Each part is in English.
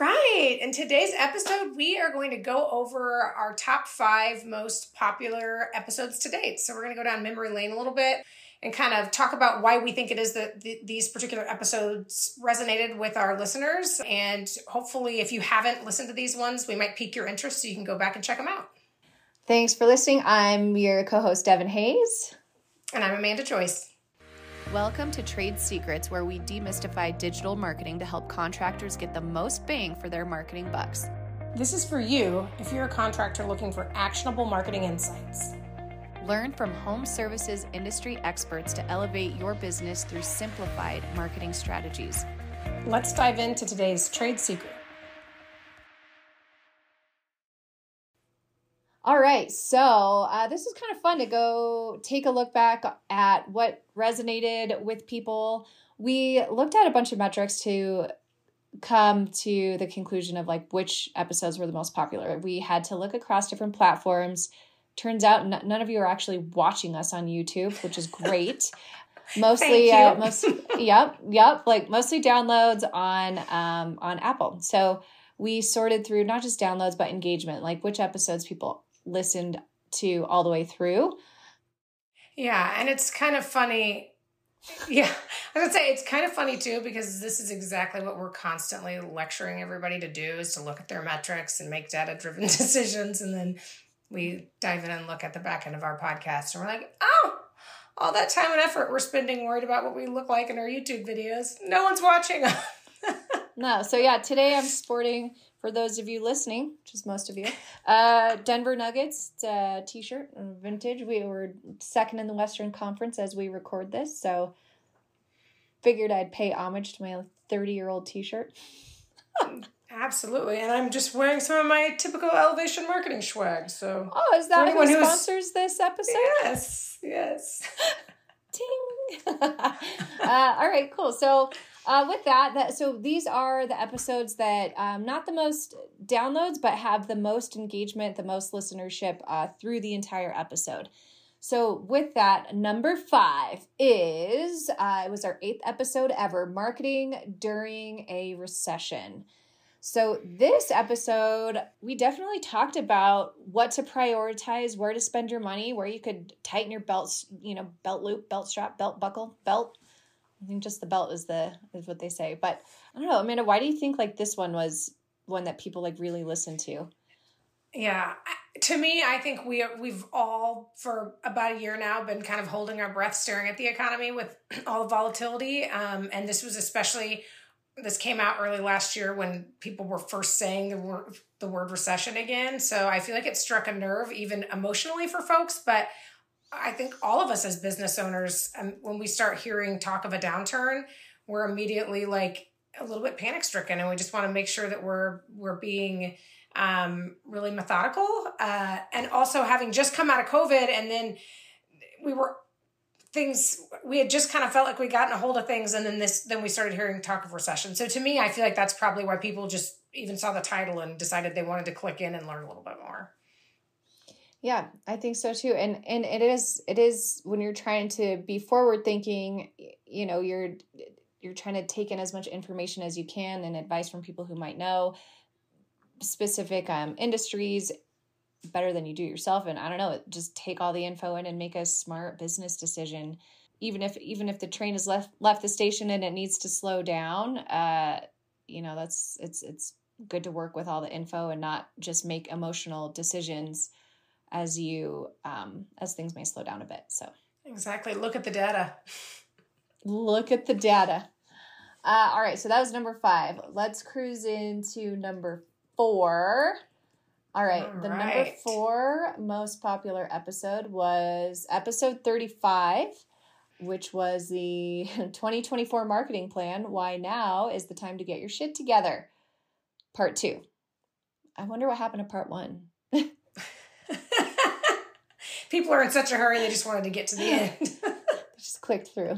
right. In today's episode, we are going to go over our top 5 most popular episodes to date. So we're going to go down memory lane a little bit and kind of talk about why we think it is that these particular episodes resonated with our listeners. And hopefully, if you haven't listened to these ones, we might pique your interest so you can go back and check them out. Thanks for listening. I'm your co-host, Devin Hayes. And I'm Amanda Joyce. Welcome to Trade Secrets, where we demystify digital marketing to help contractors get the most bang for their marketing bucks. This is for you if you're a contractor looking for actionable marketing insights. Learn from home services industry experts to elevate your business through simplified marketing strategies. Let's dive into today's trade secret. All right, so this was kind of fun to go take a look back at what resonated with people. We looked at a bunch of metrics to come to the conclusion of like which episodes were the most popular. We had to look across different platforms. Turns out none of you are actually watching us on YouTube, which is great. Mostly, mostly downloads on Apple. So we sorted through not just downloads, but engagement, like which episodes people listened to all the way through. Yeah, and it's kind of funny. Yeah, I was gonna say it's kind of funny too, because this is exactly what we're constantly lecturing everybody to do, is to look at their metrics and make data-driven decisions. And then we dive in and look at the back end of our podcast and we're like, oh, all that time and effort we're spending worried about what we look like in our YouTube videos. No one's watching. No. So yeah, today I'm sporting, for those of you listening, which is most of you, Denver Nuggets t-shirt, vintage. We were second in the Western Conference as we record this, so figured I'd pay homage to my 30-year-old t-shirt. Absolutely, and I'm just wearing some of my typical Elevation Marketing swag. So, is that who sponsors this episode? Yes. Ting. All right, cool. So. With that, so these are the episodes that not the most downloads, but have the most engagement, the most listenership through the entire episode. So with that, number 5 is, it was our 8th episode ever, Marketing During a Recession. So this episode, we definitely talked about what to prioritize, where to spend your money, where you could tighten your belts, belt loop, belt strap, belt buckle, belt. I think just the belt is what they say. But I don't know, Amanda, why do you think like this one was one that people like really listened to? Yeah, to me, I think we've all for about a year now been kind of holding our breath, staring at the economy with all the volatility. And this came out early last year when people were first saying the word recession again. So I feel like it struck a nerve even emotionally for folks, but I think all of us as business owners, when we start hearing talk of a downturn, we're immediately like a little bit panic stricken, and we just want to make sure that we're being really methodical. And also, having just come out of COVID, and then we had just kind of felt like we gotten a hold of things, and then we started hearing talk of recession. So to me, I feel like that's probably why people just even saw the title and decided they wanted to click in and learn a little bit more. Yeah, I think so too. And it is when you're trying to be forward thinking, you're trying to take in as much information as you can and advice from people who might know specific industries better than you do yourself. And I don't know, just take all the info in and make a smart business decision. Even if the train has left the station and it needs to slow down, it's good to work with all the info and not just make emotional decisions as things may slow down a bit. So exactly. Look at the data. All right. So that was number 5. Let's cruise into number 4. All right. Number 4 most popular episode was episode 35, which was the 2024 marketing plan. Why now is the time to get your shit together. Part 2. I wonder what happened to part 1. People are in such a hurry, they just wanted to get to the end. Just click through.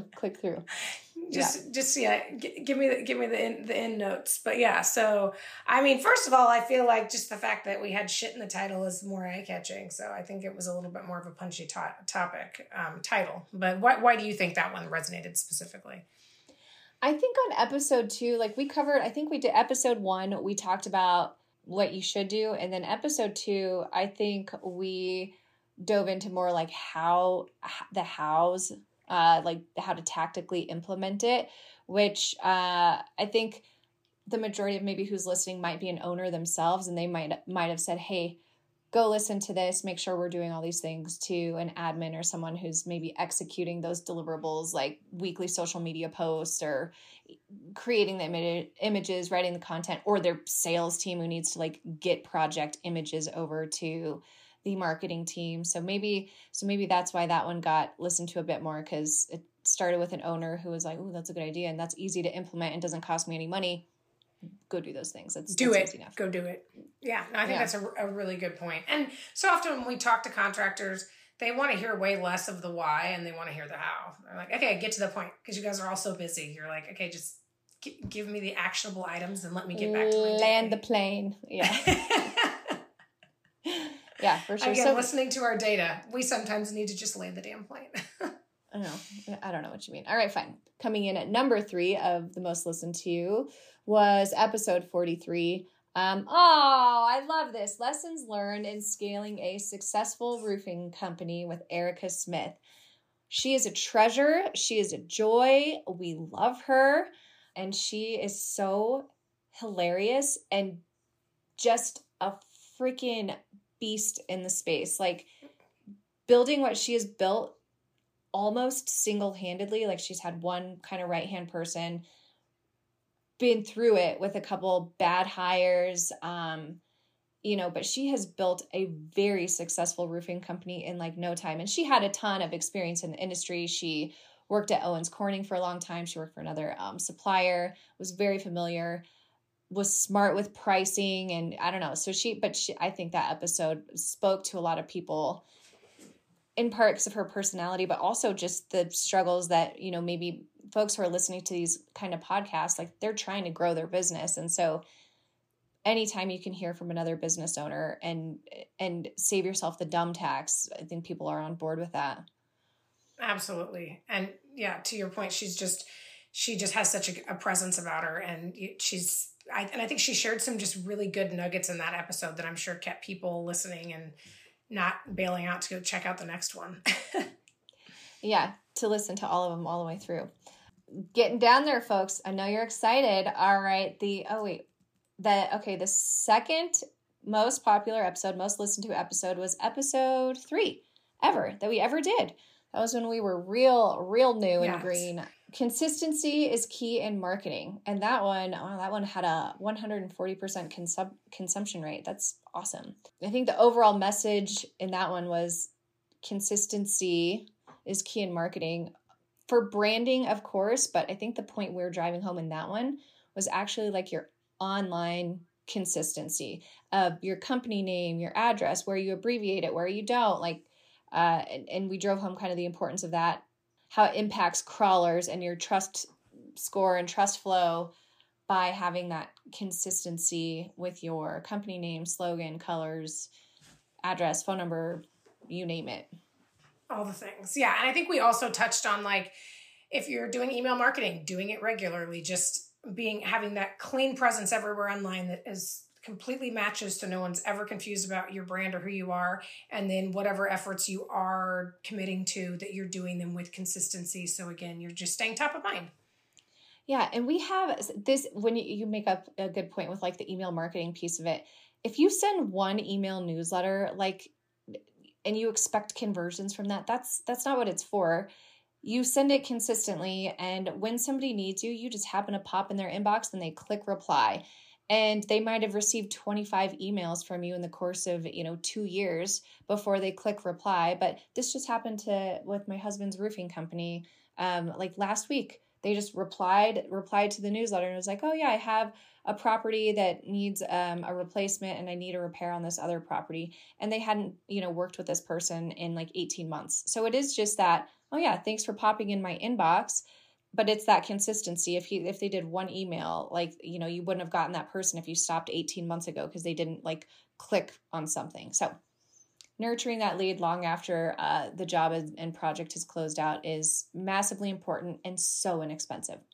Give me the end notes. But yeah, so I mean, first of all, I feel like just the fact that we had shit in the title is more eye-catching. So I think it was a little bit more of a punchy topic title. But why do you think that one resonated specifically? I think on episode 2, like I think we did episode 1, we talked about what you should do. And then episode 2, I think we dove into more like the hows, like how to tactically implement it, which I think the majority of maybe who's listening might be an owner themselves, and they might have said, hey, go listen to this, make sure we're doing all these things, to an admin or someone who's maybe executing those deliverables like weekly social media posts or creating the images, writing the content, or their sales team who needs to like get project images over to the marketing team. So maybe that's why that one got listened to a bit more, because it started with an owner who was like, oh, that's a good idea. And that's easy to implement and doesn't cost me any money. Go do those things. That's easy enough. Go do it. Yeah, I think that's a really good point. And so often when we talk to contractors, they want to hear way less of the why and they want to hear the how. They're like, okay, get to the point, because you guys are all so busy. You're like, okay, just give me the actionable items and let me get back to my land the plane. Yeah. Yeah, for sure. Again, listening to our data, we sometimes need to just land the damn plane. I don't know what you mean. All right, fine. Coming in at number 3 of the most listened to was episode 43. I love this. Lessons learned in scaling a successful roofing company with Erica Smith. She is a treasure. She is a joy. We love her. And she is so hilarious and just a freaking beast in the space. Like, building what she has built almost single-handedly. Like, she's had one kind of right-hand person, been through it with a couple bad hires, but she has built a very successful roofing company in like no time. And she had a ton of experience in the industry. She worked at Owens Corning for a long time. She worked for another supplier, was very familiar, was smart with pricing, and I don't know. So I think that episode spoke to a lot of people, in part because of her personality, but also just the struggles that, maybe folks who are listening to these kind of podcasts, like they're trying to grow their business. And so anytime you can hear from another business owner and save yourself the dumb tax, I think people are on board with that. Absolutely. And yeah, to your point, she just has such a presence about her, and I think she shared some just really good nuggets in that episode that I'm sure kept people listening and not bailing out to go check out the next one. Yeah, to listen to all of them all the way through. Getting down there, folks. I know you're excited. All right. The second most popular episode, most listened to episode, was episode 3 that we ever did. That was when we were real new and green. Consistency is key in marketing. And that one had a 140% consumption rate. That's awesome. I think the overall message in that one was consistency is key in marketing for branding, of course. But I think the point we were driving home in that one was actually like your online consistency of your company name, your address, where you abbreviate it, where you don't, like, and we drove home kind of the importance of that, how it impacts crawlers and your trust score and trust flow by having that consistency with your company name, slogan, colors, address, phone number, you name it. All the things. Yeah. And I think we also touched on, like, if you're doing email marketing, doing it regularly, just having that clean presence everywhere online that is completely matches so no one's ever confused about your brand or who you are. And then whatever efforts you are committing to, that you're doing them with consistency. So again, you're just staying top of mind. Yeah. And we have this, when you make up a good point with like the email marketing piece of it, if you send one email newsletter, like, and you expect conversions from that, that's not what it's for. You send it consistently, and when somebody needs you, you just happen to pop in their inbox and they click reply. And they might have received 25 emails from you in the course of, 2 years before they click reply. But this just happened with my husband's roofing company, like last week. They just replied to the newsletter and was like, oh yeah, I have a property that needs a replacement and I need a repair on this other property. And they hadn't, worked with this person in like 18 months. So it is just that, oh yeah, thanks for popping in my inbox. But it's that consistency. If they did one email, like, you wouldn't have gotten that person if you stopped 18 months ago because they didn't like click on something. So nurturing that lead long after the job and project is closed out is massively important and so inexpensive.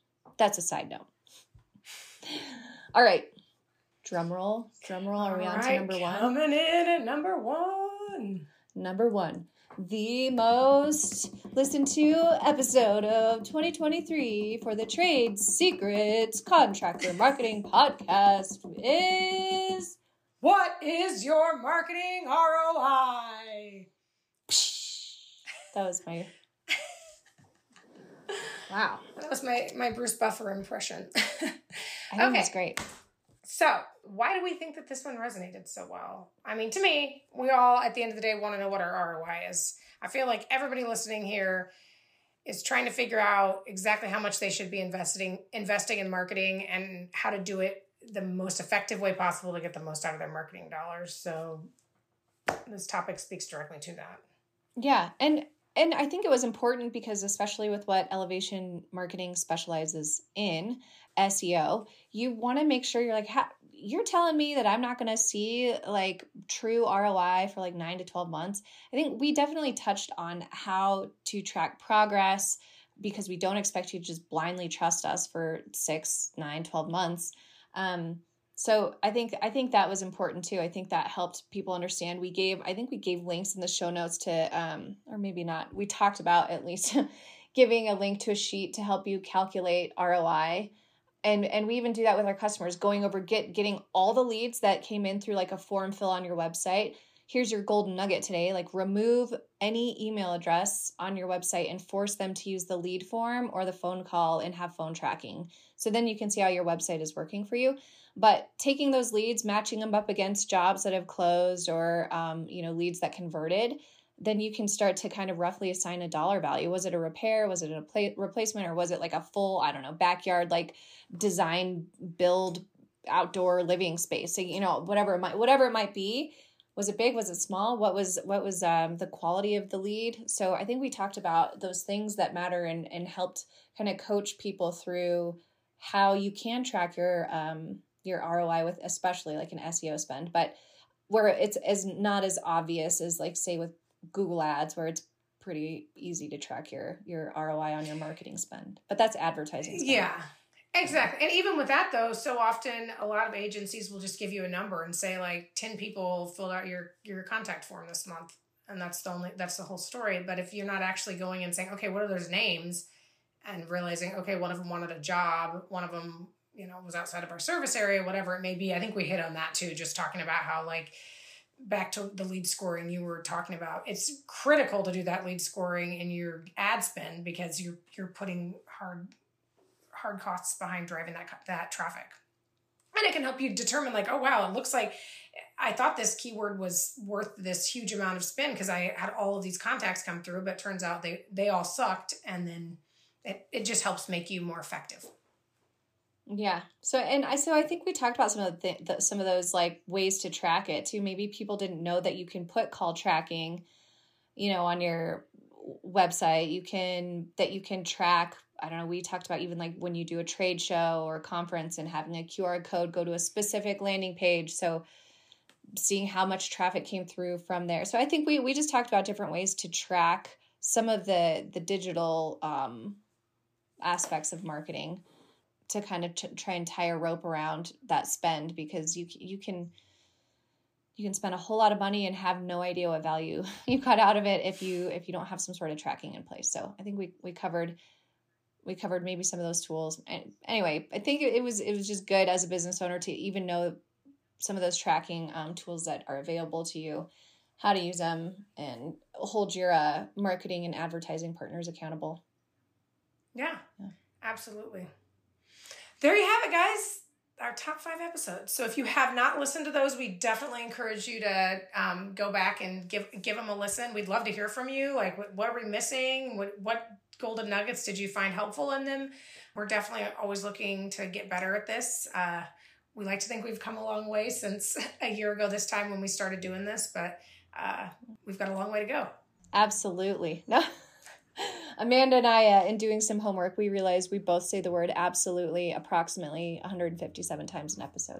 that's a side note. All right. Drum roll. Are we on to number one? Coming in at number one. Number one. The most listened to episode of 2023 for the Trade Secrets Contractor Marketing Podcast is... What is your marketing ROI? That was my... Wow. That was my Bruce Buffer impression. I think that's great. So, why do we think that this one resonated so well? I mean, to me, we all, at the end of the day, want to know what our ROI is. I feel like everybody listening here is trying to figure out exactly how much they should be investing in marketing and how to do it the most effective way possible to get the most out of their marketing dollars. So, this topic speaks directly to that. Yeah, and I think it was important because especially with what Elevation Marketing specializes in, SEO, you want to make sure you're like, you're telling me that I'm not going to see like true ROI for like 9 to 12 months. I think we definitely touched on how to track progress because we don't expect you to just blindly trust us for 6, 9, 12 months. So I think that was important too. I think that helped people understand. I think we gave links in the show notes to, or maybe not. We talked about at least giving a link to a sheet to help you calculate ROI. And we even do that with our customers, going over, getting all the leads that came in through like a form fill on your website. Here's your golden nugget today. Like remove any email address on your website and force them to use the lead form or the phone call and have phone tracking. So then you can see how your website is working for you. But taking those leads, matching them up against jobs that have closed or, leads that converted, then you can start to kind of roughly assign a dollar value. Was it a repair? Was it a replacement? Or was it like a full, backyard, like design, build, outdoor living space? So, whatever it might be. Was it big? Was it small? What was the quality of the lead? So I think we talked about those things that matter and helped kind of coach people through how you can track your ROI with, especially like an SEO spend, but where it's not as obvious as like say with Google Ads, where it's pretty easy to track your ROI on your marketing spend. But that's advertising spend. Yeah, exactly. And even with that though, so often a lot of agencies will just give you a number and say like 10 people filled out your contact form this month. And that's the whole story. But if you're not actually going and saying, okay, what are those names? And realizing, okay, one of them wanted a job, one of them, was outside of our service area, whatever it may be. I think we hit on that too, just talking about how like back to the lead scoring you were talking about, it's critical to do that lead scoring in your ad spend because you're putting hard costs behind driving that traffic. And it can help you determine like, oh wow, it looks like I thought this keyword was worth this huge amount of spend because I had all of these contacts come through, but it turns out they all sucked. And then it just helps make you more effective. Yeah. So I think we talked about some of those like ways to track it too. Maybe people didn't know that you can put call tracking, on your website. You can track. I don't know. We talked about even like when you do a trade show or a conference and having a QR code go to a specific landing page. So seeing how much traffic came through from there. So I think we just talked about different ways to track some of the digital aspects of marketing to kind of try and tie a rope around that spend, because you can spend a whole lot of money and have no idea what value you got out of it if you don't have some sort of tracking in place. So I think we covered maybe some of those tools. And anyway, I think it was just good as a business owner to even know some of those tracking tools that are available to you, how to use them, and hold your marketing and advertising partners accountable. Yeah, absolutely. There you have it, guys. Our top 5 episodes. So if you have not listened to those, we definitely encourage you to go back and give them a listen. We'd love to hear from you. Like, what are we missing? What golden nuggets did you find helpful in them? We're definitely always looking to get better at this. We like to think we've come a long way since a year ago this time when we started doing this, but we've got a long way to go. Absolutely. No. Amanda and I, in doing some homework, we realized we both say the word absolutely approximately 157 times an episode.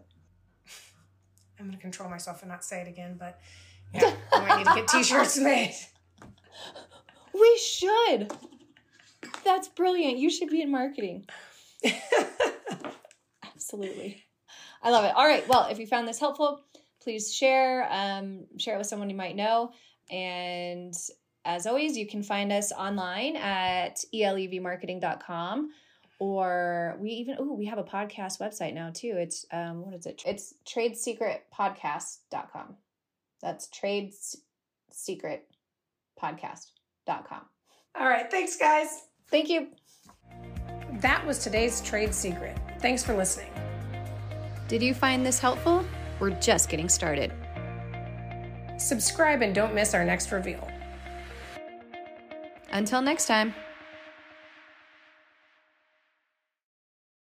I'm going to control myself and not say it again, but yeah, I might need to get t-shirts made. We should. That's brilliant. You should be in marketing. Absolutely. I love it. All right. Well, if you found this helpful, please share it with someone you might know. And as always, you can find us online at elevmarketing.com, or we have a podcast website now too. It's, what is it? It's tradesecretpodcast.com. That's tradesecretpodcast.com. All right. Thanks, guys. Thank you. That was today's Trade Secret. Thanks for listening. Did you find this helpful? We're just getting started. Subscribe and don't miss our next reveal. Until next time.